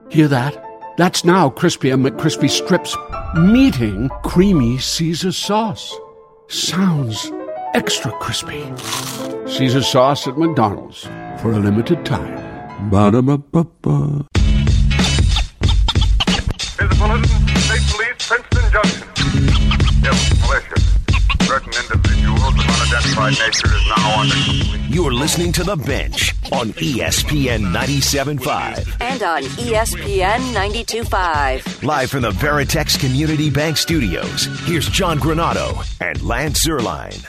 Hear that? That's now Crispy and McCrispy strips meeting Creamy Caesar sauce. Sounds extra crispy. Caesar sauce at McDonald's for a limited time. Ba-da-ba-ba-ba. Here's a bulletin. State Police, Princeton Junction. Yes, militia. Certain individuals of unidentified nature is now under complete. You're listening to The Bench on ESPN 97.5. And on ESPN 92.5. Live from the Veritex Community Bank Studios, here's John Granado and Lance Zierlein.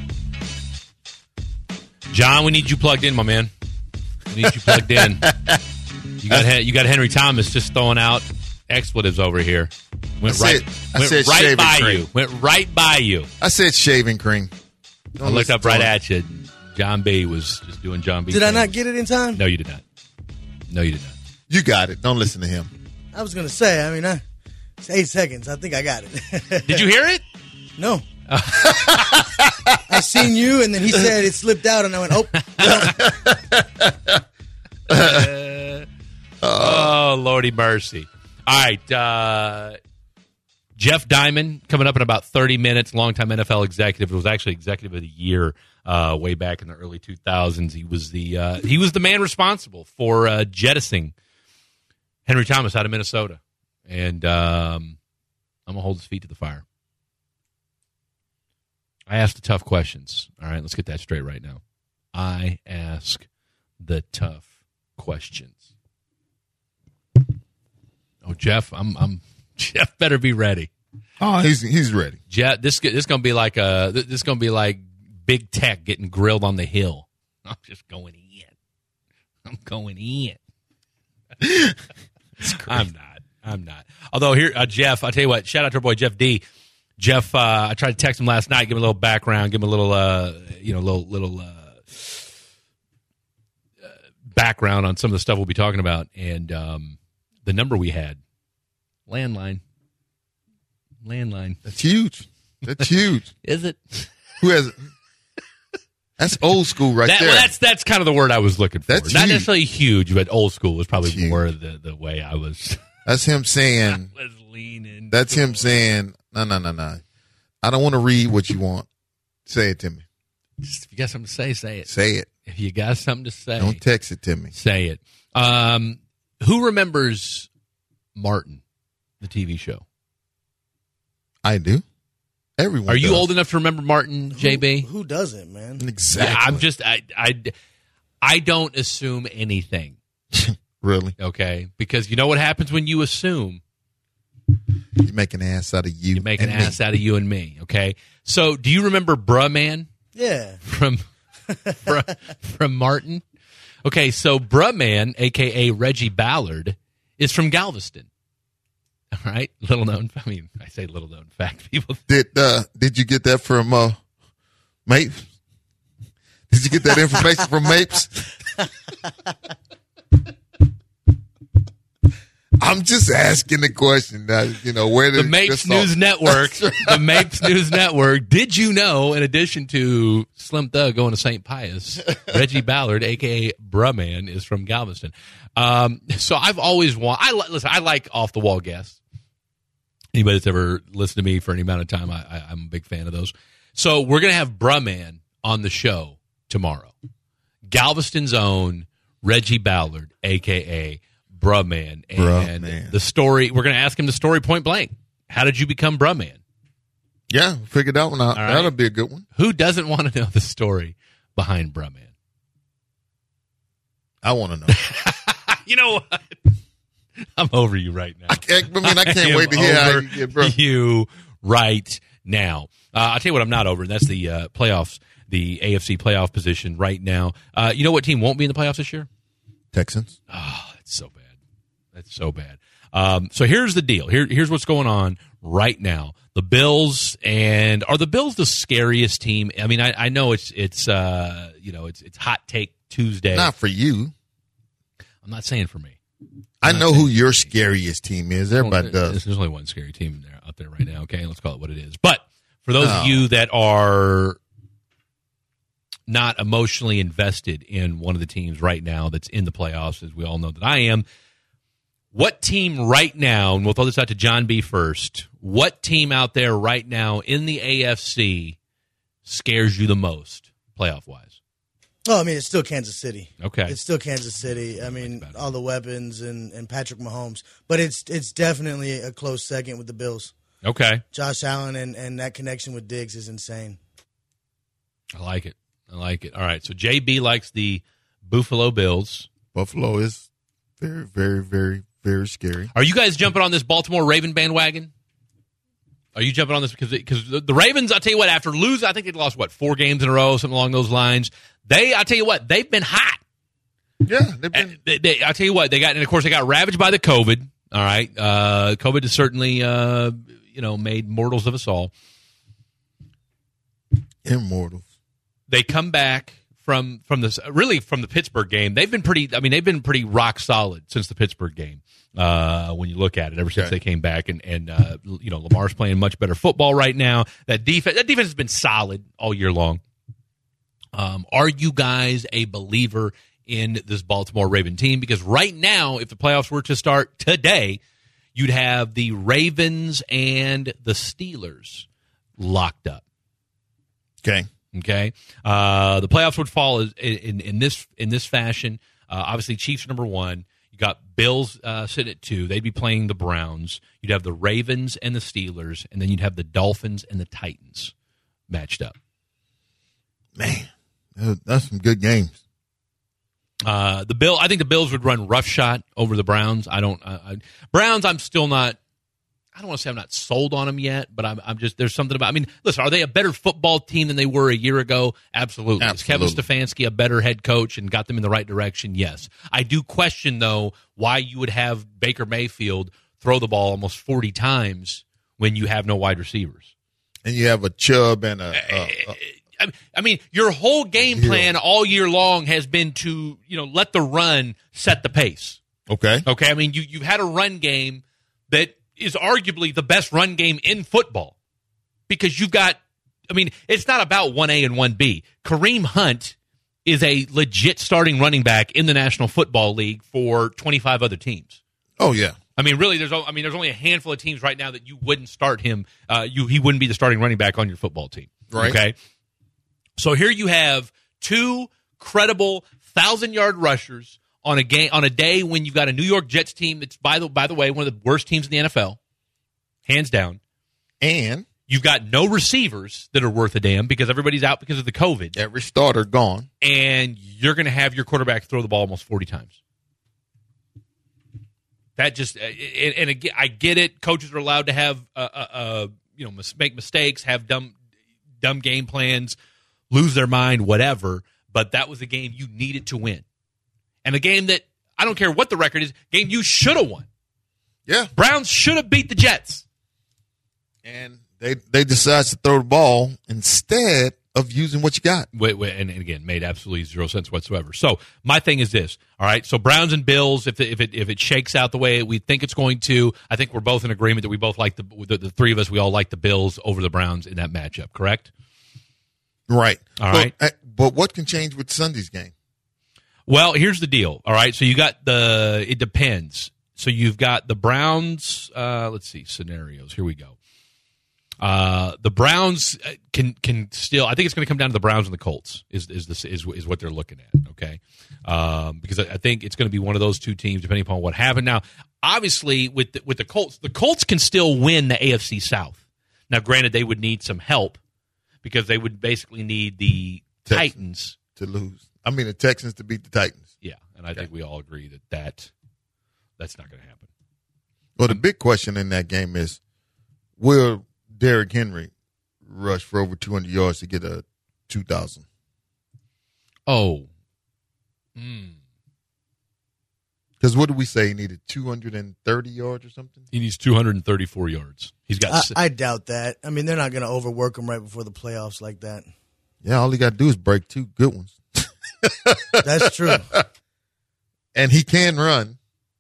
John, we need you plugged in, my man. We need you plugged in. You got Henry Thomas just throwing out expletives over here. Went right by you. Went right by you. I said shaving cream. I looked up right at you. John B. was just doing John B. Did I not get it in time? No, you did not. No, you did not. You got it. Don't listen to him. I was going to say, it's 8 seconds. I think I got it. Did you hear it? No. I seen you, and then he said it slipped out, and I went, oh. Oh, Lordy mercy. All right. Jeff Diamond coming up in about 30 minutes, longtime NFL executive. It was actually executive of the year way back in the early 2000s. He was the man responsible for jettisoning Henry Thomas out of Minnesota. And I'm going to hold his feet to the fire. I ask the tough questions. All right, let's get that straight right now. I ask the tough questions. Oh, Jeff, Jeff better be ready. Oh, he's ready. Jeff, this gonna be like big tech getting grilled on the hill. I'm just going in. I'm going in. I'm not. Although here, Jeff, I'll tell you what. Shout out to our boy Jeff D. Jeff, I tried to text him last night, give him a little background, give him a little, background on some of the stuff we'll be talking about, and the number we had, landline. That's huge. Is it? Who has it? That's old school there. Well, that's kind of the word I was looking for. That's not huge. Necessarily huge, but old school was probably more the way I was. That's him saying. I was leaning. That's him saying, no. I don't want to read what you want. Say it to me. Just, if you got something to say it. Say it. If you got something to say, don't text it to me. Say it. Who remembers Martin, the TV show? I do. Everyone. Are you does. old enough to remember Martin, JB? Who doesn't, man? Exactly. Yeah, I'm just I don't assume anything. Really? Okay, because you know what happens when you assume. You make an ass out of you. You make an ass out of you and me. Okay. So, do you remember Bruh Man? Yeah. From Martin. Okay, so Bruh Man, aka Reggie Ballard, is from Galveston. All right, little known. I mean, I say little known fact. People did you get that from Mapes? Did you get that information from Mapes? I'm just asking the question. Where the Mapes News Network? The Mapes News Network. Did you know? In addition to Slim Thug going to St. Pius, Reggie Ballard, aka Bruh Man, is from Galveston. So I've always listen. I like off the wall guests. Anybody that's ever listened to me for any amount of time, I'm a big fan of those. So we're gonna have Bruh Man on the show tomorrow. Galveston's own Reggie Ballard, a.k.a. Bruh Man. And the story, we're going to ask him the story point blank. How did you become Bruh Man? Yeah, figured that one out. Right. That'll be a good one. Who doesn't want to know the story behind Bruh Man? I want to know. You know what? I'm over you right now. I can't wait to hear how you get Bruh. You right now. I'll tell you what I'm not over, and that's the playoffs, the AFC playoff position right now. You know what team won't be in the playoffs this year? Texans. Oh, that's so bad. That's so bad. So here's the deal. Here's what's going on right now. The Bills, and are the Bills the scariest team? I mean, I know it's hot take Tuesday. Not for you. I'm not saying for me. I know who your scariest team is. Everybody does. There's only one scary team out there right now. Okay, let's call it what it is. But for those of you that are not emotionally invested in one of the teams right now that's in the playoffs, as we all know that I am, What team right now, and we'll throw this out to John B. first, what team out there right now in the AFC scares you the most, playoff-wise? Oh, I mean, it's still Kansas City. Okay. It's still Kansas City. I mean, all the weapons and Patrick Mahomes. But it's definitely a close second with the Bills. Okay. Josh Allen and that connection with Diggs is insane. I like it. All right, so JB likes the Buffalo Bills. Buffalo is very, very, very, very scary. Are you guys jumping on this Baltimore Raven bandwagon? Are you jumping on this because the Ravens? I'll tell you what. After losing, I think they lost 4 games in a row, something along those lines. I'll tell you what, they've been hot. Yeah, they've been. I'll tell you what, and of course they got ravaged by the COVID. All right, COVID has certainly made mortals of us all. Immortals. They come back from the Pittsburgh game. They've been pretty rock solid since the Pittsburgh game. When you look at it, ever since they came back, and Lamar's playing much better football right now. That defense has been solid all year long. Are you guys a believer in this Baltimore Raven team? Because right now, if the playoffs were to start today, you'd have the Ravens and the Steelers locked up. Okay. The playoffs would fall in this fashion. Obviously, Chiefs are number 1. You got Bills sitting at 2. They'd be playing the Browns. You'd have the Ravens and the Steelers, and then you'd have the Dolphins and the Titans matched up. Man, that's some good games. I think the Bills would run roughshod over the Browns. Browns, I'm still not. I don't want to say I'm not sold on them yet, but I'm just, there's something about, listen, are they a better football team than they were a year ago? Absolutely. Is Kevin Stefanski a better head coach and got them in the right direction? Yes. I do question, though, why you would have Baker Mayfield throw the ball almost 40 times when you have no wide receivers. And you have a Chubb and your whole game plan all year long has been to, let the run set the pace. Okay. You've had a run game that is arguably the best run game in football because you've got, it's not about 1A and 1B. Kareem Hunt is a legit starting running back in the National Football League for 25 other teams. Oh, yeah. Really, there's only a handful of teams right now that you wouldn't start him. He wouldn't be the starting running back on your football team. Right. Okay. So here you have 2 credible 1,000-yard rushers on a day when you've got a New York Jets team that's, by the way, one of the worst teams in the NFL, hands down. And you've got no receivers that are worth a damn because everybody's out because of the COVID. Every starter gone. And you're going to have your quarterback throw the ball almost 40 times. That just and again, I get it. Coaches are allowed to have make mistakes, have dumb game plans, lose their mind, whatever. But that was a game you needed to win. And a game that, I don't care what the record is, game you should have won. Yeah. Browns should have beat the Jets. And they decided to throw the ball instead of using what you got. And again, made absolutely 0 sense whatsoever. So my thing is this, all right? So Browns and Bills, if it shakes out the way we think it's going to, I think we're both in agreement that we both like the 3 of us, we all like the Bills over the Browns in that matchup, correct? Right. All right. But what can change with Sunday's game? Well, here's the deal. All right. So you got it depends. So you've got the Browns. Let's see scenarios. Here we go. The Browns can still. I think it's going to come down to the Browns and the Colts. Is what they're looking at. Okay. Because I think it's going to be one of those 2 teams, depending upon what happened. Now, obviously, with the Colts can still win the AFC South. Now, granted, they would need some help because they would basically need the Titans to lose. The Texans to beat the Titans. Yeah, and I think we all agree that's not going to happen. Well, the big question in that game is, will Derrick Henry rush for over 200 yards to get a 2,000? Oh. Because what did we say? He needed 230 yards or something? He needs 234 yards. He's got. I doubt that. They're not going to overwork him right before the playoffs like that. Yeah, all he got to do is break 2 good ones. That's true. And he can run.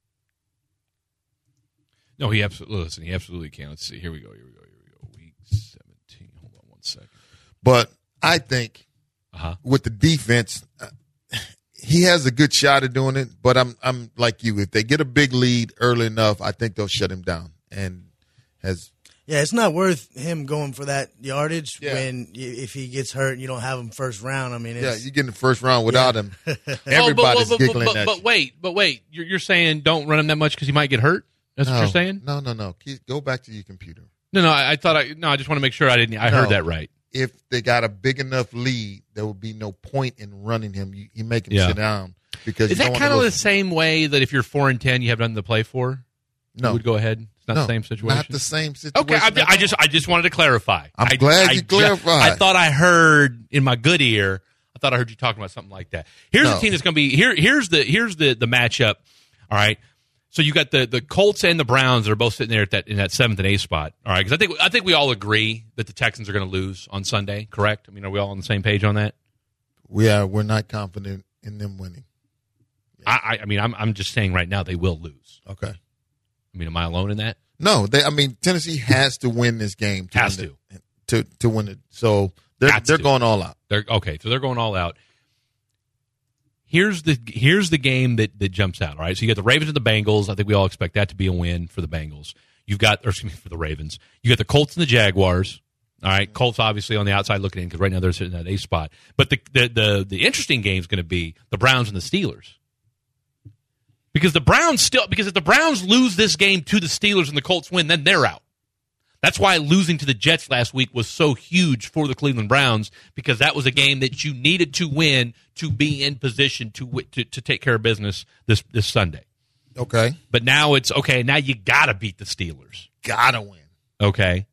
No, he absolutely can. Let's see. Here we go. Week 17. Hold on 1 second. But I think with the defense, he has a good shot at doing it, but I'm like you. If they get a big lead early enough, I think they'll shut him down. And it's not worth him going for that yardage if he gets hurt and you don't have him first round. I mean, you get in the first round without him. Everybody's giggling at you. But wait, you're saying don't run him that much because he might get hurt? That's what you're saying? No. Go back to your computer. No. I just want to make sure I heard that right. If they got a big enough lead, there would be no point in running him. You make him sit down because is that kind of the same way that if you're 4-10, you have nothing to play for? No, you would go ahead. It's not the same situation. Not the same situation. Okay, I just wanted to clarify. I'm glad you clarified. I thought I heard in my good ear. I thought I heard you talking about something like that. Here's the team that's going to be here. Here's the matchup. All right. So you got the Colts and the Browns that are both sitting there in that 7th and 8th spot. All right, because I think we all agree that the Texans are going to lose on Sunday. Correct? I mean, are we all on the same page on that? We're not confident in them winning. Yeah. I mean, I'm just saying right now they will lose. Okay. I mean, am I alone in that? No. Tennessee has to win this game. To win it. So they're going all out. So they're going all out. Here's the game that jumps out, all right? So you got the Ravens and the Bengals. I think we all expect that to be a win for the Bengals. For the Ravens. You got the Colts and the Jaguars. All right, Colts obviously on the outside looking in because right now they're sitting at 8th spot. But the interesting game is going to be the Browns and the Steelers. Because if the Browns lose this game to the Steelers and the Colts win, then they're out. That's why losing to the Jets last week was so huge for the Cleveland Browns, because that was a game that you needed to win to be in position to take care of business this Sunday. Okay. But now it's, okay, now you got to beat the Steelers. Got to win. Okay.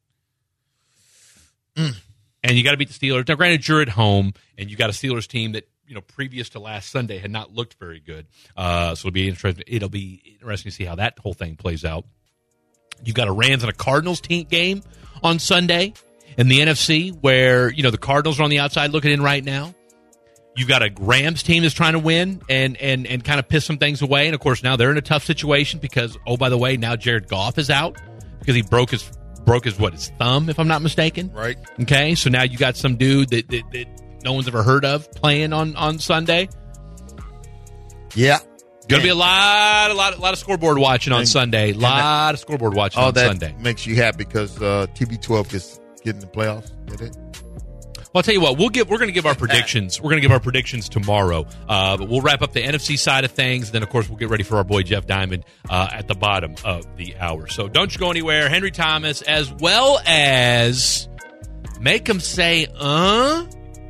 And you got to beat the Steelers. Now, granted, you're at home, and you got a Steelers team that, previous to last Sunday had not looked very good. So it'll be interesting to see how that whole thing plays out. You've got a Rams and a Cardinals game on Sunday in the NFC where, the Cardinals are on the outside looking in right now. You've got a Rams team that's trying to win and kind of piss some things away. And, of course, now they're in a tough situation because, oh, by the way, now Jared Goff is out because he broke his thumb, if I'm not mistaken. Right. Okay, so now you got some dude that no one's ever heard of playing on Sunday. Yeah. Going to be a lot of scoreboard watching on Sunday. A lot of scoreboard watching on Sunday. Makes you happy because TB12 is getting the playoffs. Did it? Well, I'll tell you what. We're going to give our predictions. We're going to give our predictions tomorrow. But we'll wrap up the NFC side of things. Then, of course, we'll get ready for our boy Jeff Diamond at the bottom of the hour. So don't you go anywhere. Henry Thomas, as well as make him say, how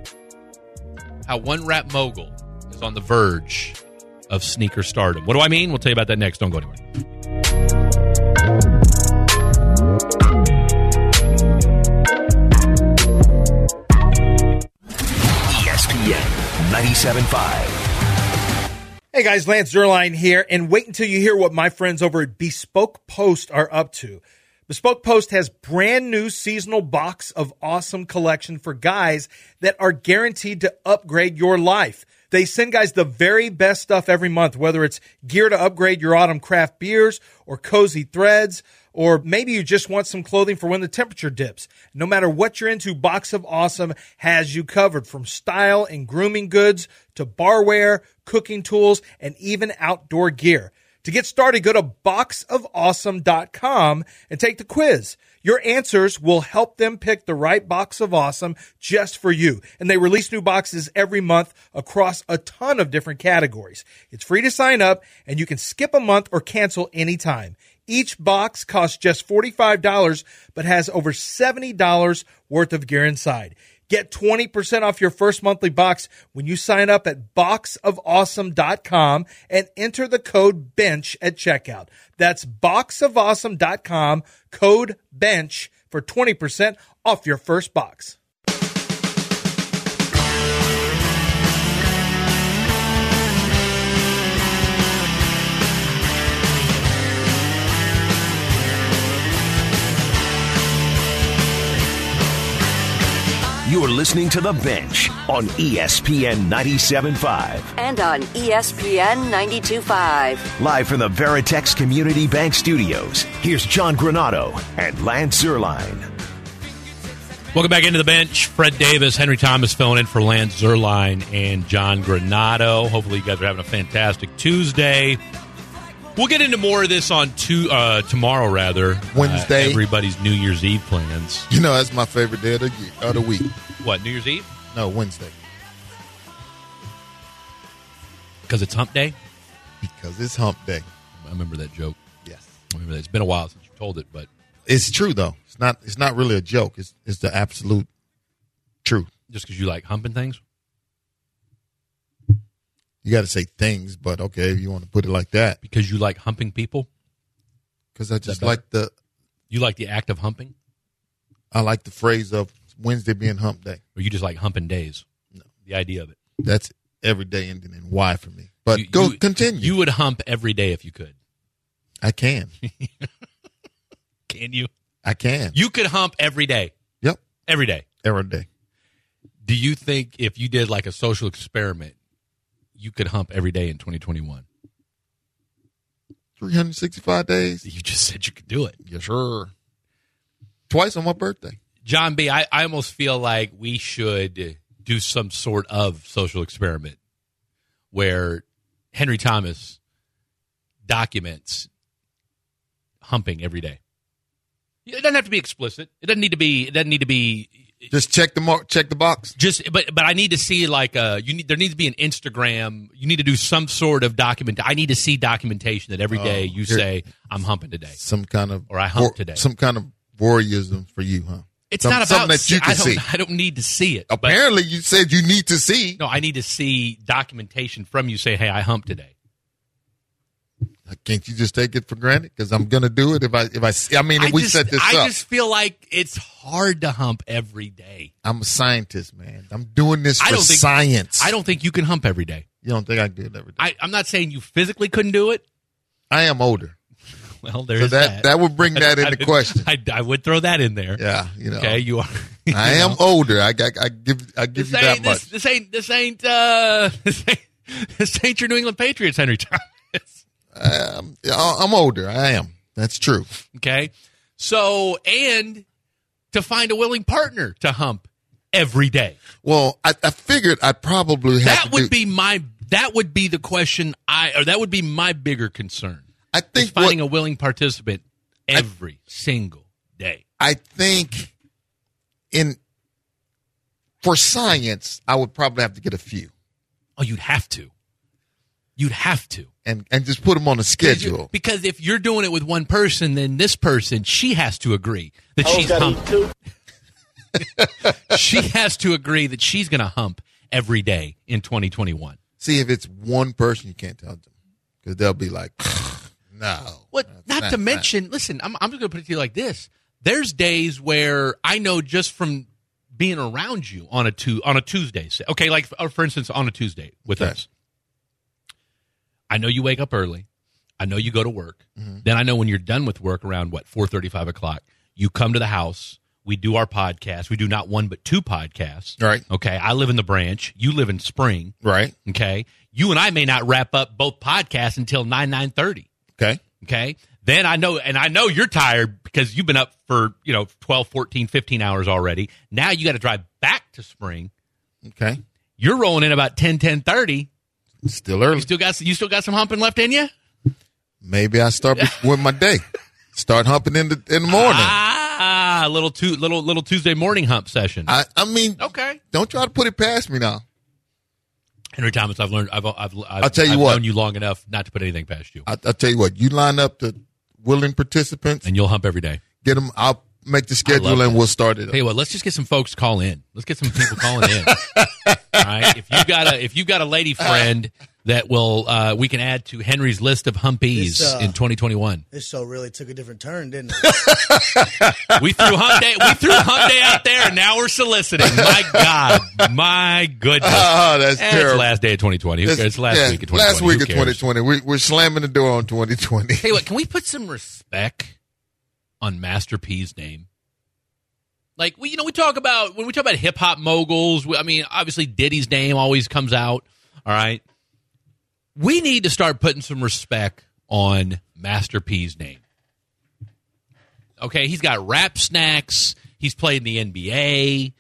one rap mogul is on the verge of sneaker stardom. What do I mean? We'll tell you about that next. Don't go anywhere. ESPN 97.5. Hey guys, Lance Zierlein here, and wait until you hear what my friends over at Bespoke Post are up to. Bespoke Post has brand new seasonal box of awesome collection for guys that are guaranteed to upgrade your life. They send guys the very best stuff every month, whether it's gear to upgrade your autumn craft beers or cozy threads, or maybe you just want some clothing for when the temperature dips. No matter what you're into, Box of Awesome has you covered, from style and grooming goods to barware, cooking tools, and even outdoor gear. To get started, go to boxofawesome.com and take the quiz. Your answers will help them pick the right box of awesome just for you. And they release new boxes every month across a ton of different categories. It's free to sign up, and you can skip a month or cancel anytime. Each box costs just $45, but has over $70 worth of gear inside. Get 20% off your first monthly box when you sign up at boxofawesome.com and enter the code BENCH at checkout. That's boxofawesome.com, code BENCH for 20% off your first box. You're listening to The Bench on ESPN 97.5. And on ESPN 92.5. Live from the Veritex Community Bank Studios, here's John Granado and Lance Zierlein. Welcome back into the bench. Fred Davis, Henry Thomas filling in for Lance Zierlein and John Granado. Hopefully you guys are having a fantastic Tuesday. We'll get into more of this on tomorrow, Wednesday. Everybody's New Year's Eve plans. You know, that's my favorite day of the week. What, New Year's Eve? No, Wednesday. Because it's hump day? Because it's hump day. I remember that joke. Yes. I remember that. It's been a while since you told it, but it's true, though. It's not really a joke. It's the absolute truth. Just because you like humping things? You got to say things, but okay, if you want to put it like that. Because you like humping people? Because I just like You like the act of humping? I like the phrase of Wednesday being hump day. Or you just like humping days? No. The idea of it. That's every day ending in Y for me. But continue. You would hump every day if you could. I can. Can you? I can. You could hump every day. Yep. Every day. Every day. Do you think if you did like a social experiment, you could hump every day in 2021? 365 days. You just said you could do it. Yes, sir. Twice on my birthday. John B., I almost feel like we should do some sort of social experiment where Henry Thomas documents humping every day. It doesn't have to be explicit. It doesn't need to be. Just check the box. But I need to see like there needs to be an Instagram. You need to do some sort of document. I need to see documentation that every day you say I'm humping today. Some kind of or I hump today. Some kind of voyeurism for you, huh? It's not about something that you can see. I don't need to see it. Apparently, you said you need to see. No, I need to see documentation from you. Say, hey, I hump today. Can't you just take it for granted? Because I'm going to do it if we set this up. I just feel like it's hard to hump every day. I'm a scientist, man. I'm doing this for science. I don't think you can hump every day. You don't think I can do it every day? I'm not saying you physically couldn't do it. I am older. Well, there's that. That would bring that into question. I would throw that in there. Yeah, you know. Okay, you are. I am older. I give you that much. This ain't your New England Patriots, Henry Thomas. I'm older. I am. That's true. Okay. So, and to find a willing partner to hump every day. Well, I figured I'd probably have that would be the question that would be my bigger concern. I think finding a willing participant every single day. I think for science, I would probably have to get a few. Oh, you'd have to. And just put them on a schedule. Because if you're doing it with one person, then this person, she has to agree that she's humping. She has to agree that she's going to hump every day in 2021. See, if it's one person, you can't tell them. Because they'll be like, no. What? Not to mention, listen, I'm just going to put it to you like this. There's days where I know just from being around you on a Tuesday. Okay, like, for instance, on a Tuesday with us. I know you wake up early. I know you go to work. Mm-hmm. Then I know when you're done with work around, 4:30, 5 o'clock, you come to the house. We do our podcast. We do not one but two podcasts. Right. Okay. I live in the Branch. You live in Spring. Right. Okay. You and I may not wrap up both podcasts until 9:30. Okay. Okay. Then I know you're tired because you've been up for, 12, 14, 15 hours already. Now you got to drive back to Spring. Okay. You're rolling in about 10:30. Still early. You still got some humping left in you? Maybe I start with my day. Start humping in the morning. A little Tuesday morning hump session. I mean, okay. Don't try to put it past me now. Henry Thomas, I've learned. I'll tell you what. I've known you long enough not to put anything past you. I'll tell you what. You line up the willing participants, and you'll hump every day. Get them. I'll make the schedule, and we'll start it. Tell you what. Let's just get some folks to call in. Let's get some people calling in. All right. If you've got a lady friend that will we can add to Henry's list of humpies in 2021. This show really took a different turn, didn't it? We threw hump day out there, and now we're soliciting. My God, my goodness. Oh, that's terrible. It's the last day of 2020. It's last week of 2020. Last week of 2020. We're slamming the door on 2020. Hey, what? Can we put some respect on Master P's name? Like we talk about when we talk about hip hop moguls. Obviously Diddy's name always comes out. All right, we need to start putting some respect on Master P's name. Okay, he's got Rap Snacks. He's played in the NBA.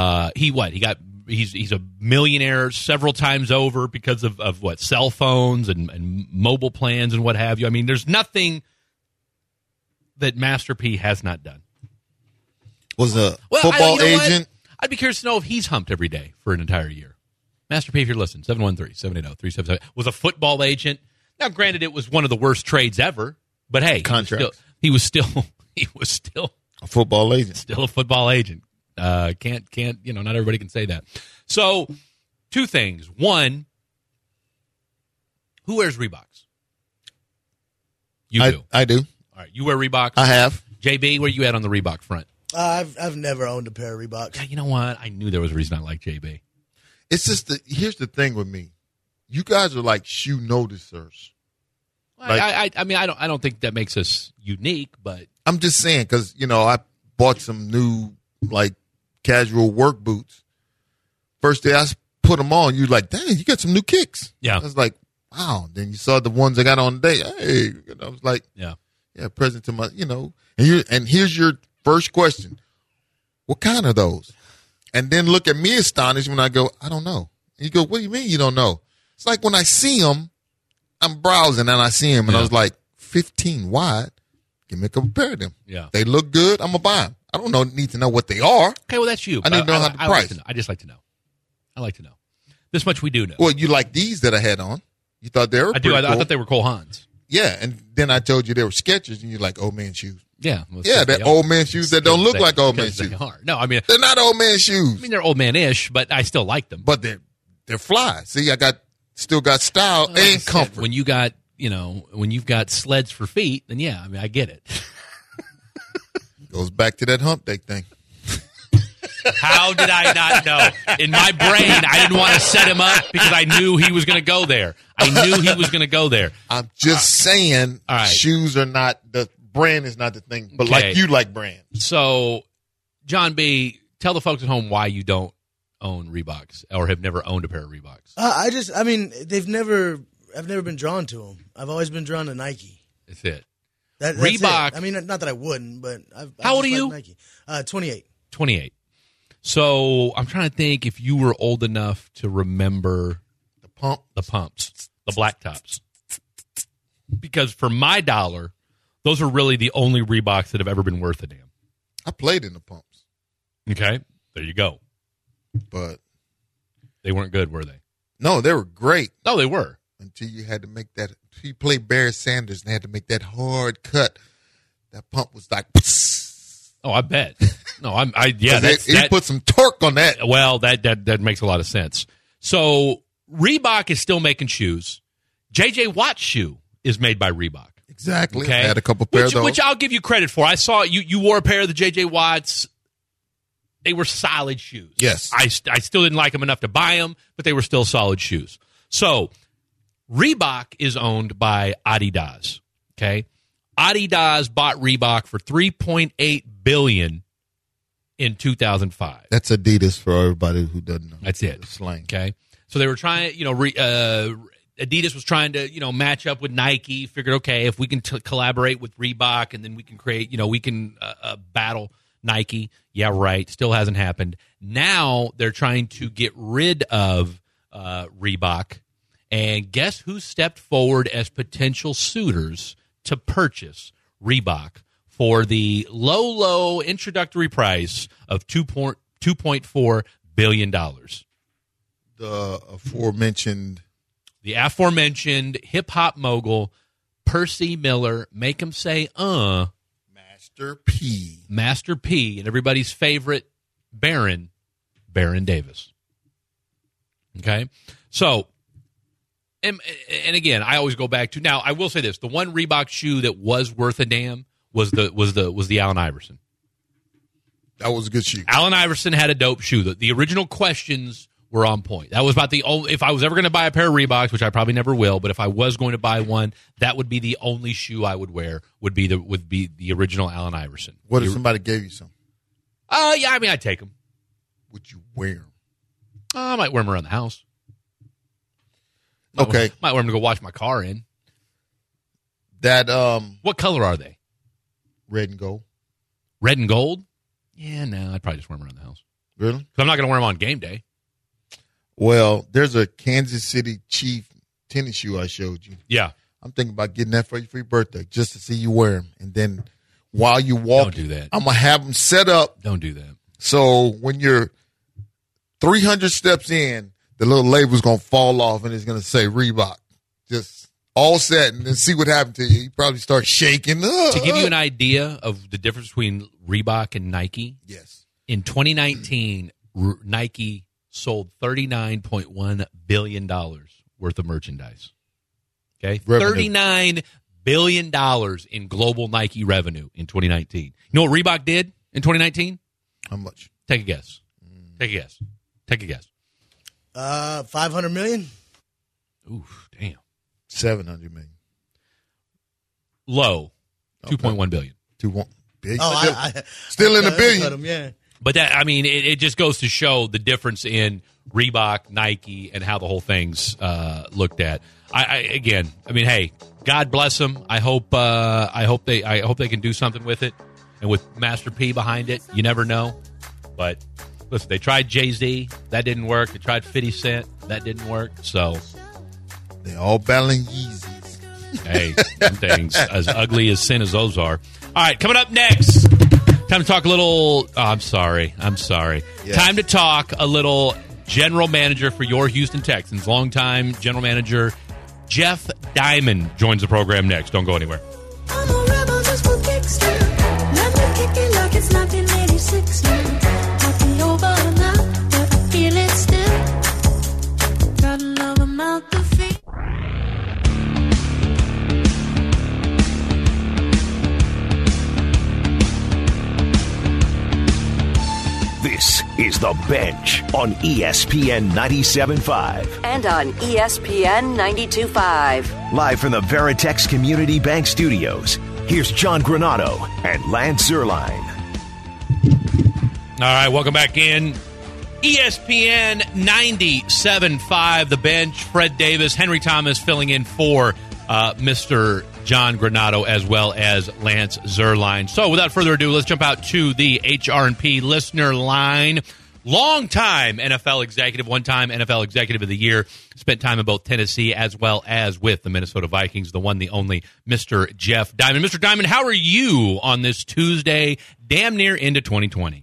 He's a millionaire several times over because of what, cell phones and mobile plans and what have you. I mean, there's nothing that Master P has not done. Was a football agent. I'd be curious to know if he's humped every day for an entire year. Master P, if you're listening, 713-780-3777. Was a football agent. Now, granted, it was one of the worst trades ever, but hey, he was still A football agent. Still a football agent. Can't not everybody can say that. So, two things. One, who wears Reeboks? You do. I do. All right, you wear Reeboks? I have. JB, where you at on the Reebok front? I've never owned a pair of Reeboks. Yeah, you know what? I knew there was a reason I like JB. It's just here's the thing with me. You guys are like shoe noticers. I don't think that makes us unique, but I'm just saying because I bought some new like casual work boots. First day I put them on, you're like, dang, you got some new kicks. Yeah, I was like, wow. Then you saw the ones I got on today. Hey, I was like, yeah, present to my, and here's your first question: what kind are those? And then look at me astonished when I go, I don't know. And you go, what do you mean you don't know? It's like when I see them, I'm browsing and I see them, and I was like, 15 wide. Give me a couple pair of them. Yeah, they look good. I'm gonna buy them. I don't need to know what they are. Okay, well that's you. I need to know how the price. I just like to know. I like to know. This much we do know. Well, you like these that I had on? You thought they were? I do. I cool. thought they were Cole Haans. Yeah, and then I told you they were Skechers, and you're like old man shoes. Yeah, that old man shoes that don't look like old man shoes. They are. No, I mean they're not old man shoes. I mean they're old man-ish, but I still like them. But they're fly. See, I still got style and comfort. When you got when you've got sleds for feet, then yeah, I mean I get it. Goes back to that hump day thing. How did I not know? In my brain, I didn't want to set him up because I knew he was going to go there. I'm just saying, all right. Shoes are not the brand is not the thing, but like you like brands. So, John B., tell the folks at home why you don't own Reeboks or have never owned a pair of Reeboks. I've never been drawn to them. I've always been drawn to Nike. That's it. That's Reebok. It. I mean, not that I wouldn't, but How old are you? Nike. 28. 28. So I'm trying to think if you were old enough to remember the pumps, the black tops. Because for my dollar, those are really the only Reeboks that have ever been worth a damn. I played in the pumps. Okay, there you go. But they weren't good, were they? No, they were great. No, they were. Until you had to make that. You played Barry Sanders and had to make that hard cut. That pump was like. Oh, I bet. No, he put some torque on that. Well, that makes a lot of sense. So Reebok is still making shoes. J.J. Watt's shoe is made by Reebok. Exactly. Okay? I had a couple pair of those. Which I'll give you credit for. I saw you wore a pair of the J.J. Watts. They were solid shoes. Yes. I still didn't like them enough to buy them, but they were still solid shoes. So Reebok is owned by Adidas. Okay. Adidas bought Reebok for $3.8 billion in 2005. That's Adidas for everybody who doesn't know. That's it. Slang. Okay. So they were trying, Adidas was trying to, match up with Nike, figured, okay, if we can collaborate with Reebok and then we can create, we can battle Nike. Yeah, right. Still hasn't happened. Now they're trying to get rid of Reebok. And guess who stepped forward as potential suitors to purchase Reebok for the low introductory price of $2.4 billion? The aforementioned hip-hop mogul, Percy Miller, make him say, Master P. Master P, and everybody's favorite Baron Davis. Okay? So, and again, I always go back to, now I will say this, the one Reebok shoe that was worth a damn was the Allen Iverson. That was a good shoe. Allen Iverson had a dope shoe. The original questions were on point. That was about the only, if I was ever going to buy a pair of Reeboks, which I probably never will, but if I was going to buy one, that would be the only shoe I would wear, would be the original Allen Iverson. What if somebody gave you some? Yeah, I mean, I'd take them. Would you wear them? I might wear them around the house. Okay. Might wear them to go wash my car in. That what color are they? Red and gold. Red and gold? Yeah, no, I'd probably just wear them around the house. Really? 'Cause I'm not going to wear them on game day. Well, there's a Kansas City Chief tennis shoe I showed you. Yeah. I'm thinking about getting that for you for your birthday just to see you wear them. And then while you walk, Don't do that. I'm going to have them set up. Don't do that. So when you're 300 steps in, the little label's going to fall off and it's going to say Reebok. Just all set, and then see what happened to you. You probably start shaking. To give you an idea of the difference between Reebok and Nike, yes. In 2019, Nike sold $39.1 billion worth of merchandise. Okay? Revenue. $39 billion in global Nike revenue in 2019. You know what Reebok did in 2019? How much? Take a guess. Take a guess. Take a guess. 500 million. Oof, damn. 700 million. Low. 2.1 billion. 2.1 billion. Oh, still in the cut billion. him, yeah. But that, I mean, it just goes to show the difference in Reebok, Nike, and how the whole thing's looked at. I mean, hey, God bless them. I hope they can do something with it. And with Master P behind it, you never know. But listen, they tried Jay-Z, that didn't work. They tried 50 Cent, that didn't work. So they all battling Yeezys. Hey, some things as ugly as sin as those are. All right, coming up next. Time to talk a little. Oh, I'm sorry. Yes. Time to talk a little general manager for your Houston Texans, longtime general manager Jeff Diamond joins the program next. Don't go anywhere. I'm a rebel just for kicks. Let me kick it like it's 1986. Might be over now, but I feel it still. Gotta love 'em out the feet. This is The Bench on ESPN 97.5. And on ESPN 92.5. Live from the Veritex Community Bank Studios, here's John Granado and Lance Zierlein. All right, welcome back in. ESPN 97.5, The Bench. Fred Davis, Henry Thomas filling in for Mr. John Granado as well as Lance Zierlein. So without further ado, let's jump out to the HRP listener line. Long-time NFL executive, one-time NFL Executive of the Year, spent time in both Tennessee as well as with the Minnesota Vikings, the one, the only, Mr. Jeff Diamond. Mr. Diamond, how are you on this Tuesday, damn near into 2020?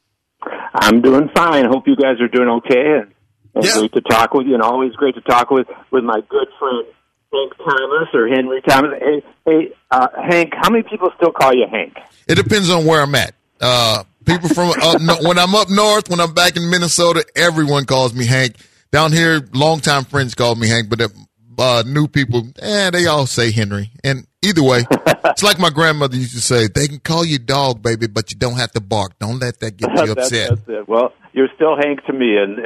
I'm doing fine. Hope you guys are doing okay. And great to talk with you, and always great to talk with my good friend Hank Thomas or Henry Thomas. Hey, Hank, how many people still call you Hank? It depends on where I'm at. People from when I'm up north, when I'm back in Minnesota, everyone calls me Hank. Down here, longtime friends call me Hank, but new people, they all say Henry. And either way, it's like my grandmother used to say, they can call you dog, baby, but you don't have to bark. Don't let that get you upset. That's it. Well, you're still Hank to me, and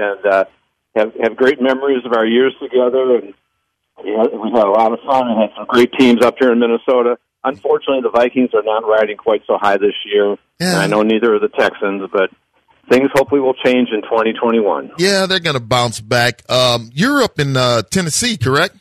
have great memories of our years together, and we had a lot of fun and had some great teams up here in Minnesota. Unfortunately, the Vikings are not riding quite so high this year. Yeah. And I know neither are the Texans, but things hopefully will change in 2021. Yeah, they're going to bounce back. You're up in Tennessee, correct?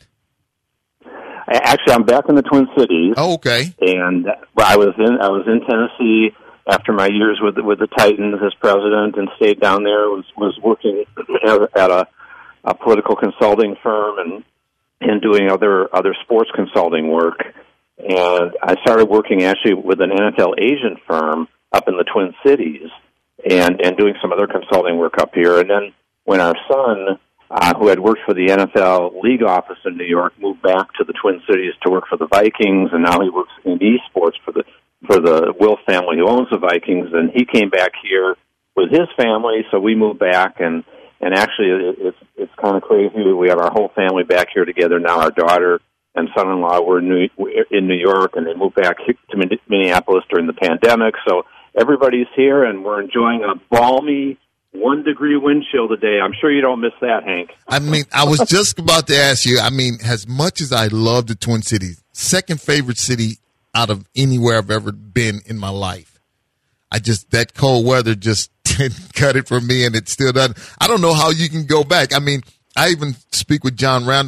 Actually, I'm back in the Twin Cities. Oh, okay. And I was in Tennessee after my years with the Titans as president, and stayed down there. Was working at a political consulting firm and doing other sports consulting work. And I started working actually with an NFL agent firm up in the Twin Cities and doing some other consulting work up here. And then when our son, who had worked for the NFL league office in New York, moved back to the Twin Cities to work for the Vikings, and now he works in esports for the Wilf family who owns the Vikings. And he came back here with his family, so we moved back, and actually it's kind of crazy. We have our whole family back here together now. Our daughter and son-in-law were in New York, and they moved back to Minneapolis during the pandemic. So everybody's here, and we're enjoying a balmy 1-degree wind chill today. I'm sure you don't miss that, Hank. I mean, I was just about to ask you, as much as I love the Twin Cities, second favorite city out of anywhere I've ever been in my life. That cold weather just didn't cut it for me, and it still doesn't. I don't know how you can go back. I mean, I even speak with John Randall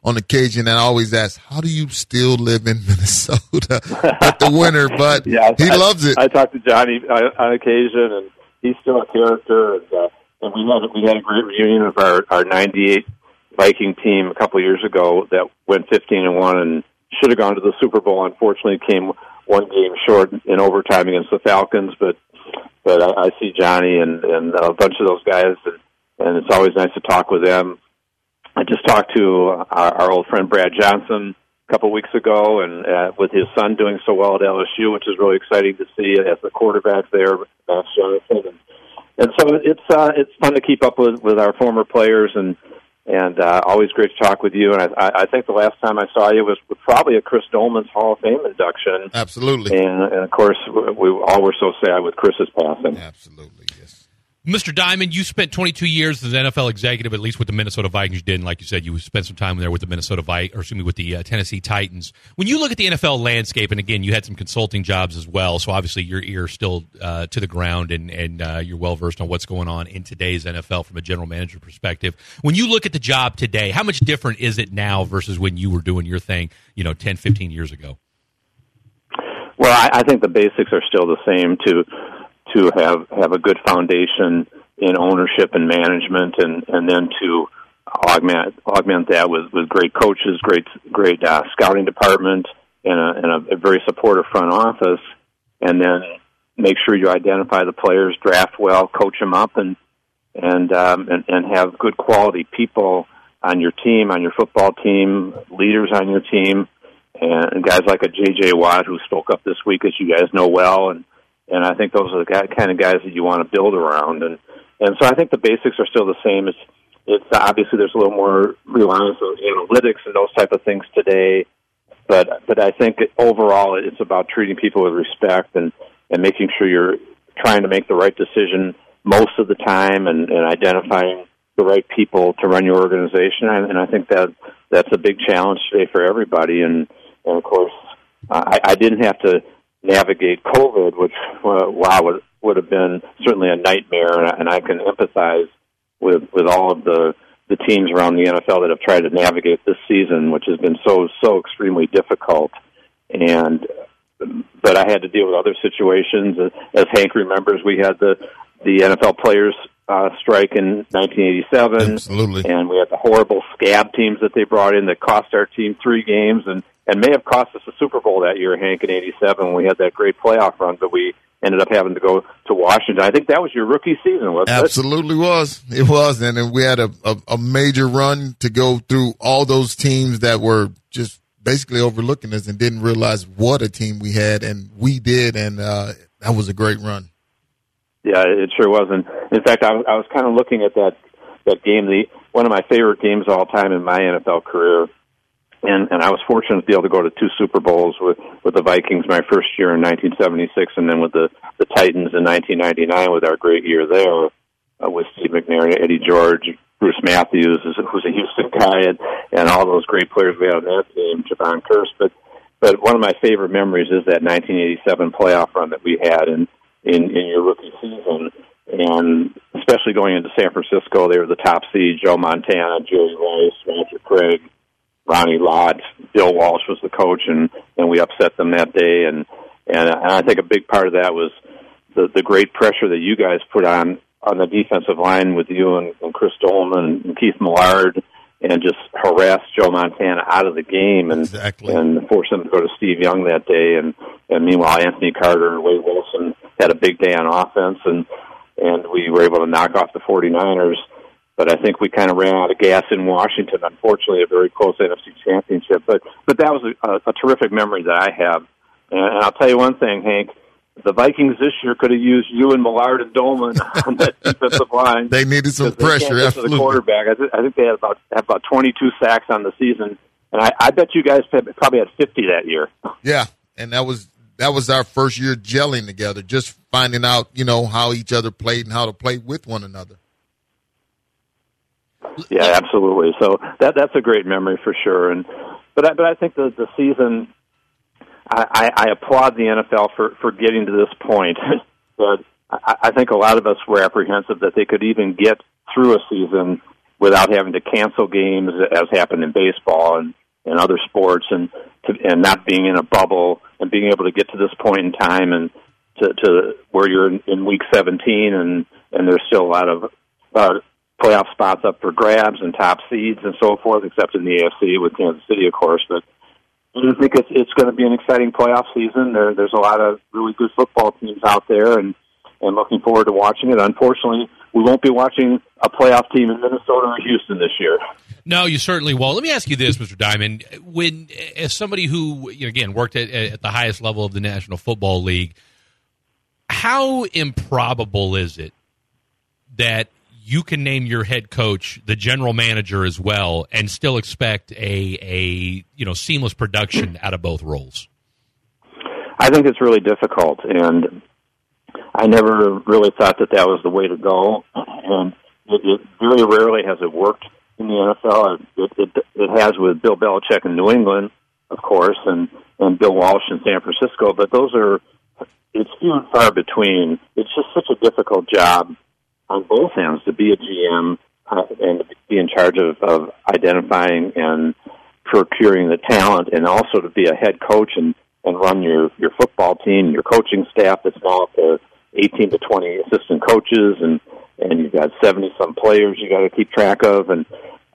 on occasion, and I always ask, how do you still live in Minnesota at the winter? But he loves it. I talked to Johnny on occasion, and he's still a character. And we had a great reunion of our 98 Viking team a couple of years ago that went 15-1 and should have gone to the Super Bowl. Unfortunately, came one game short in overtime against the Falcons. But I see Johnny and a bunch of those guys, and it's always nice to talk with them. I just talked to our old friend Brad Johnson a couple of weeks ago, and with his son doing so well at LSU, which is really exciting to see as the quarterback there, Max Johnson. And so it's fun to keep up with our former players, and always great to talk with you. And I think the last time I saw you was probably at Chris Dolman's Hall of Fame induction. Absolutely. And of course, we all were so sad with Chris's passing. Absolutely, yes. Mr. Diamond, you spent 22 years as an NFL executive, at least with the Minnesota Vikings. You did, and like you said, you spent some time there with the with the Tennessee Titans. When you look at the NFL landscape, and again, you had some consulting jobs as well, so obviously your ear still to the ground, and you're well versed on what's going on in today's NFL from a general manager perspective. When you look at the job today, how much different is it now versus when you were doing your thing, 10, 15 years ago? Well, I think the basics are still the same to have a good foundation in ownership and management, and then to augment that with great coaches, great scouting department, and a very supportive front office, and then make sure you identify the players, draft well, coach them up, and have good quality people on your team, on your football team, leaders on your team, and guys like a J.J. Watt who spoke up this week, as you guys know well, and I think those are the kind of guys that you want to build around. And so I think the basics are still the same. It's obviously there's a little more reliance on analytics and those type of things today. But I think overall it's about treating people with respect and making sure you're trying to make the right decision most of the time and identifying the right people to run your organization. And I think that's a big challenge today for everybody. And of course, I didn't have to navigate COVID, which would have been certainly a nightmare, and I can empathize with all of the teams around the NFL that have tried to navigate this season, which has been so extremely difficult. But I had to deal with other situations. As Hank remembers, we had the NFL players strike in 1987. Absolutely. And we had the horrible scab teams that they brought in that cost our team 3 games and may have cost us a Super Bowl that year, Hank, in 87 when we had that great playoff run, but we ended up having to go to Washington. I think that was your rookie season, wasn't it? Absolutely was. It was, and then we had a major run to go through all those teams that were just basically overlooking us and didn't realize what a team we had, and we did, and that was a great run. Yeah, it sure was. And in fact, I was kind of looking at that game, one of my favorite games of all time in my NFL career. And I was fortunate to be able to go to 2 Super Bowls with the Vikings my first year in 1976, and then with the Titans in 1999 with our great year there with Steve McNair, Eddie George, Bruce Matthews, who's a Houston guy, and all those great players we had on that team, Javon Curse. But one of my favorite memories is that 1987 playoff run that we had in your rookie season, and especially going into San Francisco, they were the top seed. Joe Montana, Jerry Rice, Roger Craig, Ronnie Lott, Bill Walsh was the coach, and we upset them that day. And I think a big part of that was the great pressure that you guys put on the defensive line with you and Chris Dolman and Keith Millard, and just harass Joe Montana out of the game and force him to go to Steve Young that day. And meanwhile, Anthony Carter and Wade Wilson had a big day on offense, and we were able to knock off the 49ers. But I think we kind of ran out of gas in Washington, unfortunately, a very close NFC championship. But that was a terrific memory that I have. And I'll tell you one thing, Hank, the Vikings this year could have used you and Millard and Dolman on that defensive line. They needed some pressure, absolutely. The quarterback. I think they had about 22 sacks on the season. And I bet you guys probably had 50 that year. Yeah, and that was our first year gelling together, just finding out, how each other played and how to play with one another. Yeah, absolutely. So that's a great memory for sure. But I think the season, I applaud the NFL for getting to this point. But I think a lot of us were apprehensive that they could even get through a season without having to cancel games, as happened in baseball and other sports, and not being in a bubble, and being able to get to this point in time and to where you're in week 17 and there's still a lot of playoff spots up for grabs and top seeds and so forth, except in the AFC with Kansas City, of course. But I think it's going to be an exciting playoff season. There's a lot of really good football teams out there, and looking forward to watching it. Unfortunately, we won't be watching a playoff team in Minnesota or Houston this year. No, you certainly won't. Let me ask you this, Mr. Diamond. As somebody who, again, worked at the highest level of the National Football League, how improbable is it that you can name your head coach the general manager as well and still expect a seamless production out of both roles? I think it's really difficult, and I never really thought that was the way to go. And it very rarely has it worked in the NFL. It has with Bill Belichick in New England, of course, and Bill Walsh in San Francisco, but it's few and far between. It's just such a difficult job on both ends to be a GM and be in charge of identifying and procuring the talent, and also to be a head coach and run your football team, your coaching staff that's now up to 18 to 20 assistant coaches, and you've got 70-some players you got to keep track of. And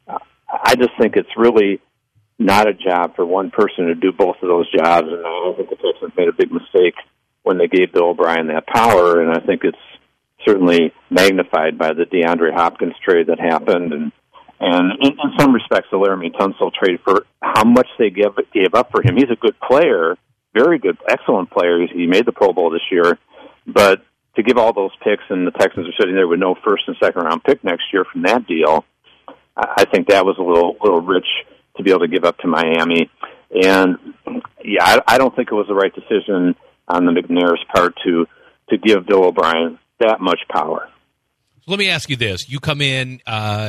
I just think it's really not a job for one person to do both of those jobs, and I think the Texans made a big mistake when they gave Bill O'Brien that power, and I think it's certainly magnified by the DeAndre Hopkins trade that happened, and in some respects the Laramie Tunsil trade, for how much they gave up for him. He's a good player, very good, excellent player. He made the Pro Bowl this year, but to give all those picks, and the Texans are sitting there with no first and second round pick next year from that deal, I think that was a little rich to be able to give up to Miami. And yeah, I don't think it was the right decision on the McNair's part to give Bill O'Brien that much power. So let me ask you this: you come in,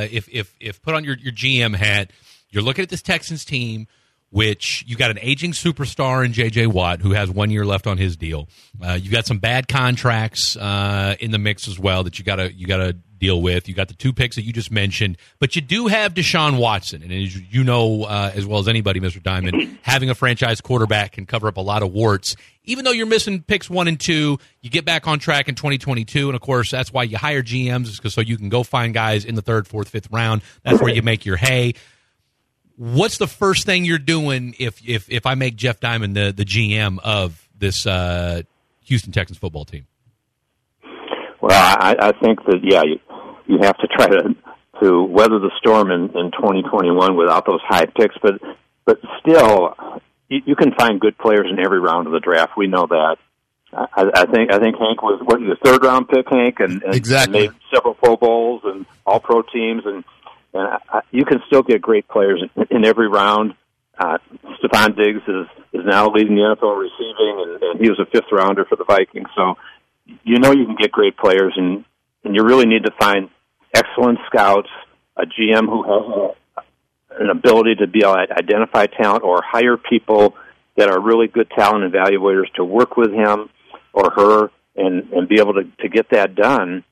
if put on your GM hat, you're looking at this Texans team, which you got an aging superstar in J.J. Watt, who has 1 year left on his deal. You got some bad contracts in the mix as well that you got to deal with. You got the 2 picks that you just mentioned, but you do have Deshaun Watson, and as you know as well as anybody, Mr. Diamond, having a franchise quarterback can cover up a lot of warts. Even though you're missing picks 1 and 2, you get back on track in 2022, and of course that's why you hire GMs, so you can go find guys in the 3rd, 4th, 5th round. That's where you make your hay. What's the first thing you're doing if I make Jeff Diamond the GM of this Houston Texans football team? Well, I think that, you have to try to weather the storm in 2021 without those high picks, but still, you can find good players in every round of the draft. We know that. I think Hank was the 3rd round pick, Hank, and exactly. made several Pro Bowls and All Pro teams, and you can still get great players in every round. Stephon Diggs is now leading the NFL receiving, and he was a 5th rounder for the Vikings. So you can get great players, and you really need to find excellent scouts, a GM who has an ability to be able to identify talent, or hire people that are really good talent evaluators to work with him or her and be able to get that done.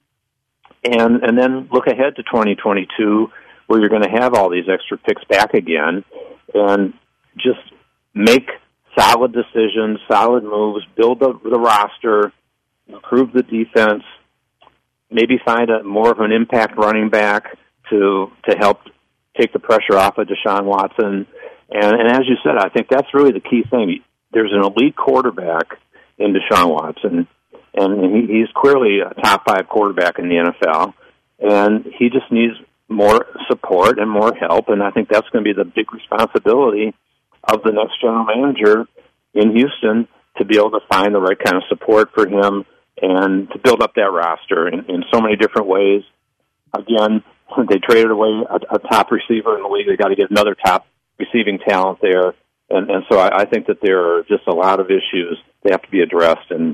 And then look ahead to 2022, where you're going to have all these extra picks back again, and just make solid decisions, solid moves, build the roster, improve the defense, maybe find more of an impact running back to help take the pressure off of Deshaun Watson. And as you said, I think that's really the key thing. There's an elite quarterback in Deshaun Watson, and he's clearly a top 5 quarterback in the NFL, and he just needs more support and more help, and I think that's going to be the big responsibility of the next general manager in Houston, to be able to find the right kind of support for him and to build up that roster in so many different ways. Again, they traded away a top receiver in the league. They got to get another top receiving talent there, and so I think that there are just a lot of issues that have to be addressed, and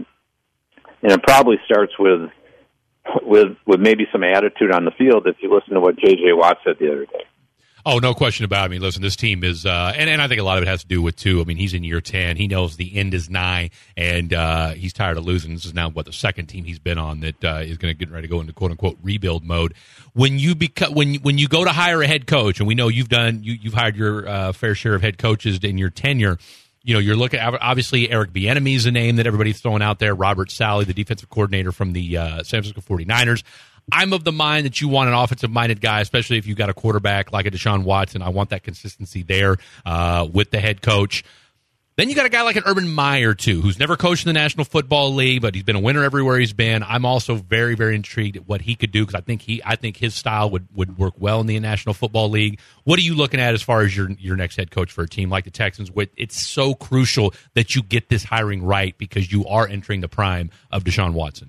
it probably starts with maybe some attitude on the field, if you listen to what J.J. Watt said the other day. Oh, no question about it. I mean, listen, this team is, and I think a lot of it has to do with, too, I mean, he's in year 10. He knows the end is nigh, and he's tired of losing. This is now, the second team he's been on that is going to get ready to go into quote-unquote rebuild mode. When you when you go to hire a head coach, and we know you've hired your fair share of head coaches in your tenure, you're looking at, obviously, Eric Bieniemy is a name that everybody's throwing out there, Robert Saleh, the defensive coordinator from the San Francisco 49ers. I'm of the mind that you want an offensive-minded guy, especially if you've got a quarterback like a Deshaun Watson. I want that consistency there with the head coach. Then you got a guy like an Urban Meyer, too, who's never coached in the National Football League, but he's been a winner everywhere he's been. I'm also very, very intrigued at what he could do because I think his style would work well in the National Football League. What are you looking at as far as your next head coach for a team like the Texans? It's so crucial that you get this hiring right because you are entering the prime of Deshaun Watson.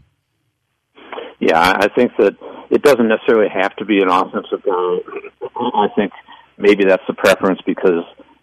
Yeah, I think that it doesn't necessarily have to be an offensive guy. I think maybe that's the preference because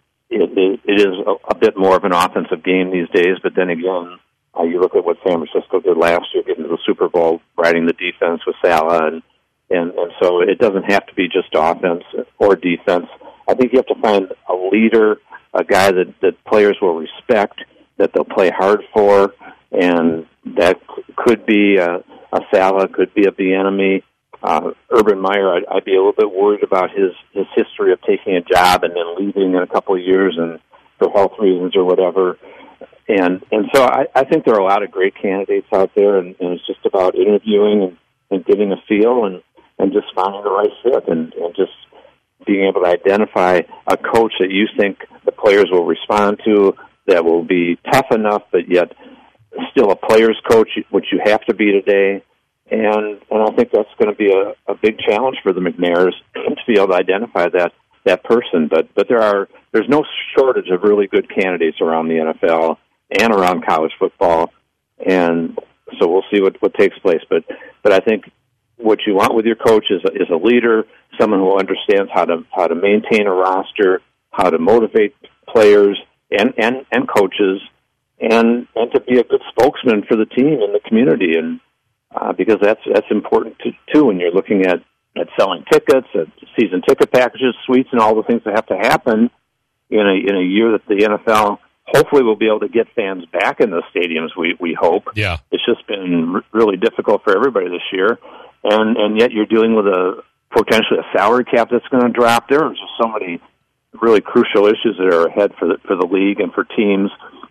it is a bit more of an offensive game these days. But then again, you look at what San Francisco did last year, getting to the Super Bowl, riding the defense with Saleh, and so it doesn't have to be just offense or defense. I think you have to find a leader, a guy that players will respect, that they'll play hard for, and that could be a Saleh, could be a Bieniemy. Urban Meyer, I'd be a little bit worried about his history of taking a job and then leaving in a couple of years and for health reasons or whatever. And so I think there are a lot of great candidates out there, and it's just about interviewing and getting a feel and just finding the right fit and just being able to identify a coach that you think the players will respond to, that will be tough enough, but yet still a player's coach, which you have to be today. And I think that's going to be a big challenge for the McNairs to be able to identify that person. But there's no shortage of really good candidates around the NFL and around college football. And so we'll see what takes place. But I think what you want with your coach is a leader, someone who understands how to maintain a roster, how to motivate players and coaches, and to be a good spokesman for the team and the community, and because that's important too when you're looking at selling tickets, at season ticket packages, suites, and all the things that have to happen in a year that the NFL hopefully will be able to get fans back in the stadiums. We hope. Yeah, it's just been really difficult for everybody this year, and yet you're dealing with potentially a salary cap that's going to drop. There are just so many really crucial issues that are ahead for the league and for teams.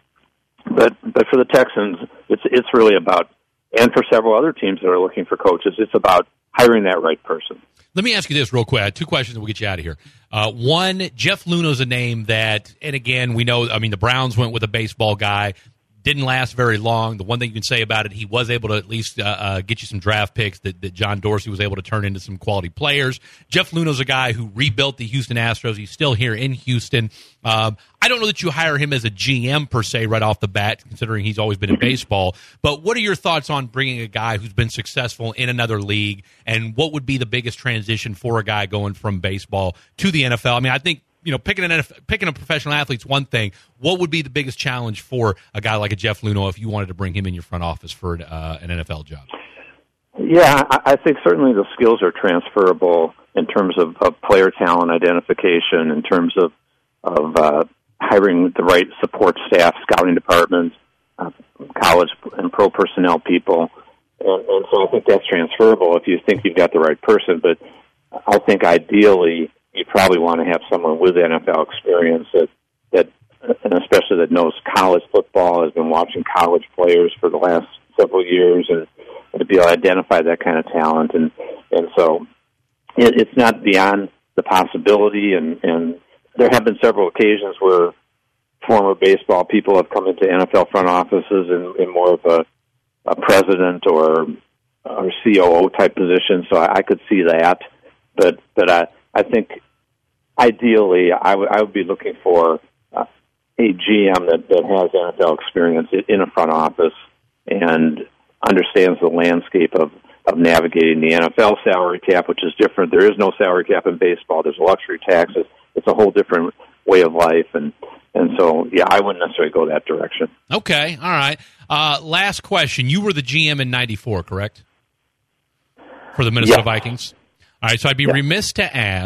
But for the Texans, it's really about, and for several other teams that are looking for coaches, it's about hiring that right person. Let me ask you this real quick. I have two questions and we'll get you out of here. One, Jeff Luhno's a name that, and again, we know, the Browns went with a baseball guy. Didn't last very long. The one thing you can say about it, he was able to at least get you some draft picks that John Dorsey was able to turn into some quality players. Jeff Luhno's a guy who rebuilt the Houston Astros. He's still here in Houston. I don't know that you hire him as a GM per se right off the bat, considering he's always been in baseball. But what are your thoughts on bringing a guy who's been successful in another league, and what would be the biggest transition for a guy going from baseball to the NFL? I think, picking a professional athlete's one thing. What would be the biggest challenge for a guy like a Jeff Luhno if you wanted to bring him in your front office for an NFL job? Yeah, I think certainly the skills are transferable in terms of player talent identification, in terms of hiring the right support staff, scouting departments, college and pro personnel people. And so I think that's transferable if you think you've got the right person. But I think ideally you probably want to have someone with NFL experience that and especially that knows college football, has been watching college players for the last several years, and to be able to identify that kind of talent. And so it's not beyond the possibility, and there have been several occasions where former baseball people have come into NFL front offices in more of a president or COO type position, so I could see that. But I think ideally I would be looking for a GM that has NFL experience in a front office and understands the landscape of navigating the NFL salary cap, which is different. There is no salary cap in baseball. There's luxury taxes. It's a whole different way of life. And so, yeah, I wouldn't necessarily go that direction. Okay, all right. Last question. You were the GM in '94, correct? For the Minnesota Vikings? All right, so I'd be remiss to ask,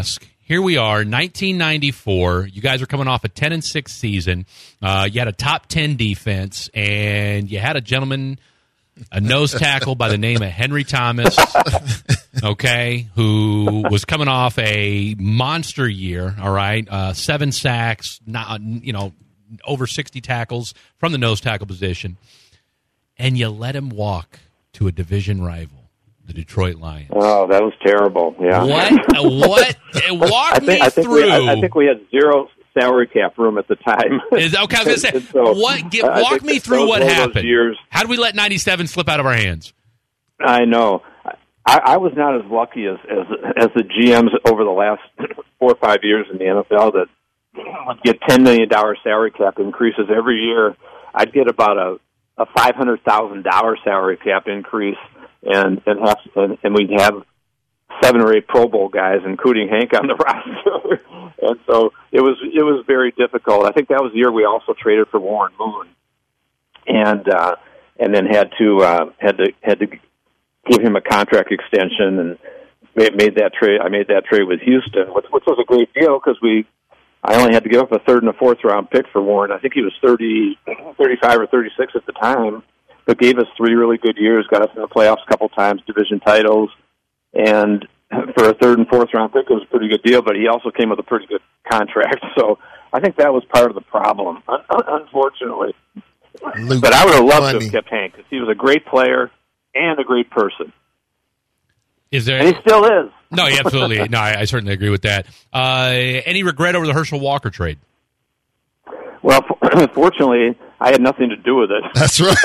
here we are, 1994. You guys are coming off a 10-6 season. You had a top 10 defense, and you had a gentleman, a nose tackle by the name of Henry Thomas, okay, who was coming off a monster year, all right, 7 sacks, over 60 tackles from the nose tackle position, and you let him walk to a division rival, the Detroit Lions. Oh, that was terrible. Yeah. What? Walk me through. I think we had zero salary cap room at the time. Okay, I was going to say, walk me through what happened. How did we let 97 slip out of our hands? I know. I was not as lucky as the GMs over the last 4 or 5 years in the NFL that would get $10 million salary cap increases every year. I'd get about a $500,000 salary cap increase, and we'd have 7 or 8 Pro Bowl guys, including Hank, on the roster. And so it was very difficult. I think that was the year we also traded for Warren Moon, and then had to give him a contract extension, and made that trade. I made that trade with Houston, which was a great deal because I only had to give up a 3rd and a 4th round pick for Warren. I think he was 35 or 36 at the time, but gave us 3 really good years, got us in the playoffs a couple times, division titles, and for a 3rd and 4th round pick, it was a pretty good deal, but he also came with a pretty good contract. So I think that was part of the problem, unfortunately. But I would have loved to have kept Hank because he was a great player and a great person. And he still is. No, absolutely. No, I certainly agree with that. Any regret over the Herschel Walker trade? Well, fortunately, I had nothing to do with it. That's right.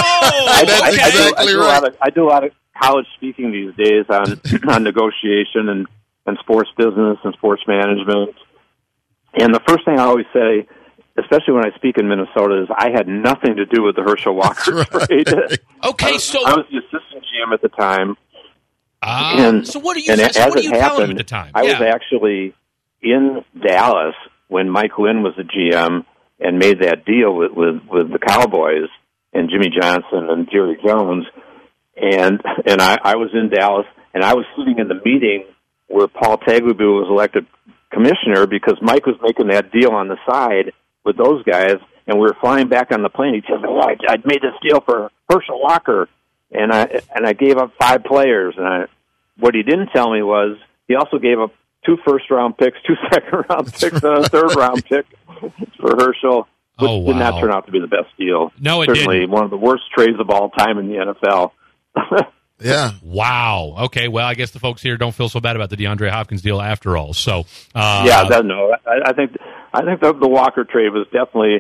I do a lot of college speaking these days on negotiation and sports business and sports management. And the first thing I always say, especially when I speak in Minnesota, is I had nothing to do with the Herschel Walker trade. Okay, so I was the assistant GM at the time. So what are you telling him at the time? I was actually in Dallas when Mike Lynn was the GM and made that deal with the Cowboys and Jimmy Johnson and Jerry Jones. And I was in Dallas, and I was sitting in the meeting where Paul Tagliabue was elected commissioner because Mike was making that deal on the side with those guys, and we were flying back on the plane. He told me, I'd made this deal for Herschel Walker, and I gave up 5 players. And what he didn't tell me was he also gave up 2 first-round picks, 2 second-round picks, and a third-round pick for Herschel, which did not turn out to be the best deal. No, it Certainly didn't. One of the worst trades of all time in the NFL. Yeah. Wow. Okay. Well, I guess the folks here don't feel so bad about the DeAndre Hopkins deal after all. So, I think the Walker trade was definitely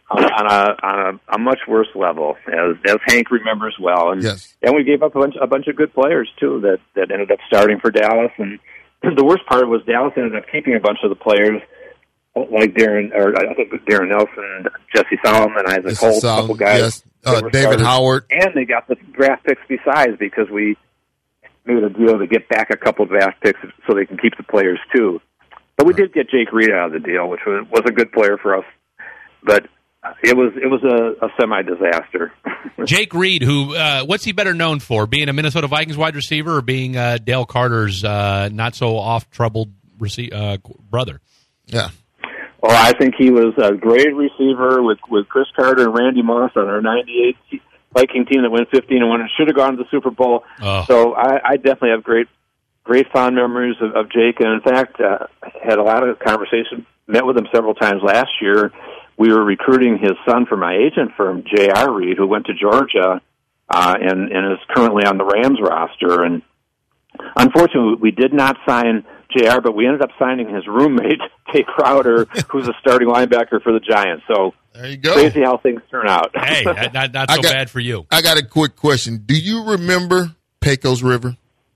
on a much worse level, as Hank remembers well. And yes. And we gave up a bunch of good players too that ended up starting for Dallas. And the worst part was Dallas ended up keeping a bunch of the players like Darren Nelson, Jesse Solomon, Isaac Holt, a couple guys. Yes. David Howard. And they got the draft picks besides because we made a deal to get back a couple of draft picks so they can keep the players too. But we did get Jake Reed out of the deal, which was a good player for us. But it was a semi-disaster. Jake Reed, who what's he better known for? Being a Minnesota Vikings wide receiver or being Dale Carter's not so off-troubled brother? Yeah. Well, I think he was a great receiver with Chris Carter and Randy Moss on our 98 Viking team that went 15-1 and should have gone to the Super Bowl. Oh. So I definitely have great fond memories of Jake. And, in fact, had a lot of conversation, met with him several times last year. We were recruiting his son for my agent firm, J.R. Reed, who went to Georgia and is currently on the Rams roster. And unfortunately, we did not sign J.R., but we ended up signing his roommate, Tay Crowder, who's a starting linebacker for the Giants. So there you go. Crazy how things turn out. Hey, not so bad for you. I got a quick question. Do you remember Pecos River?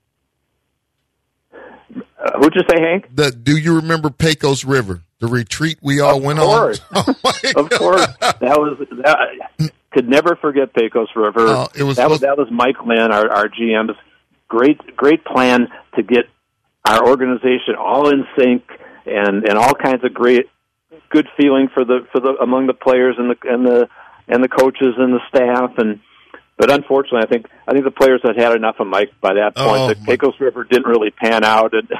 Who'd you say, Hank? Do you remember Pecos River? The retreat we all went on? Of course. That could never forget Pecos River. That was Mike Lynn, our GM's great plan to get our organization all in sync and all kinds of good feeling for the among the players and the coaches and the staff. But unfortunately, I think the players had enough of Mike by that point. That Pecos River didn't really pan out,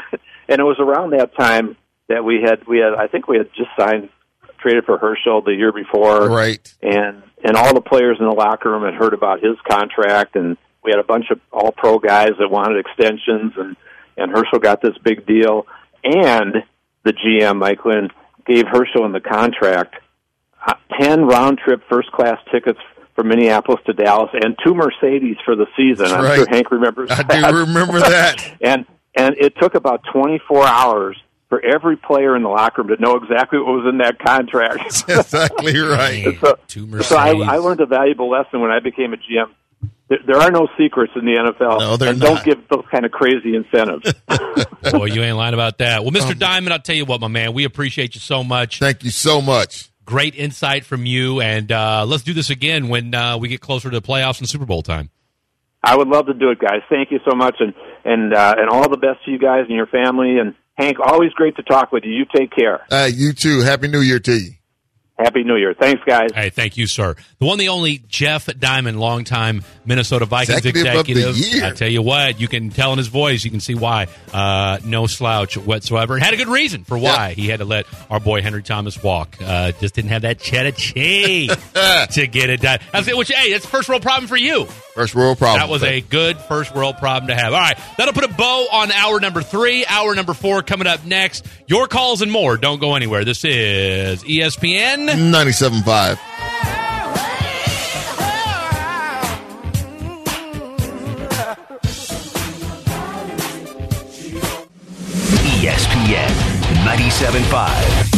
And it was around that time that we had I think we had just traded for Herschel the year before. Right. And all the players in the locker room had heard about his contract, and we had a bunch of all-pro guys that wanted extensions, and Herschel got this big deal. And the GM, Mike Lynn, gave Herschel in the contract 10 round-trip first-class tickets from Minneapolis to Dallas and 2 Mercedes for the season. That's I'm right. sure Hank remembers that. I do remember that. And it took about 24 hours for every player in the locker room to know exactly what was in that contract. That's exactly right. So I learned a valuable lesson when I became a GM. There are no secrets in the NFL. No, they're and not. Don't give those kind of crazy incentives. Boy, you ain't lying about that. Well, Mr. Diamond, I'll tell you what, my man, we appreciate you so much. Thank you so much. Great insight from you, and let's do this again when we get closer to the playoffs and Super Bowl time. I would love to do it, guys. Thank you so much, and all the best to you guys and your family. And Hank, always great to talk with you. You take care. You too. Happy New Year to you. Happy New Year. Thanks, guys. Hey, thank you, sir. The one, the only Jeff Diamond, longtime Minnesota Vikings Executive of executive. the year. I tell you what, you can tell in his voice, you can see why. No slouch whatsoever. And had a good reason for why he had to let our boy Henry Thomas walk. Just didn't have that cheddar cheese to get it done. Which, hey, that's a first world problem for you. First world problem. That was a good first world problem to have. All right, that'll put a bow on hour number 3. Hour number 4 coming up next. Your calls and more. Don't go anywhere. This is ESPN 97.5. ESPN 97.5.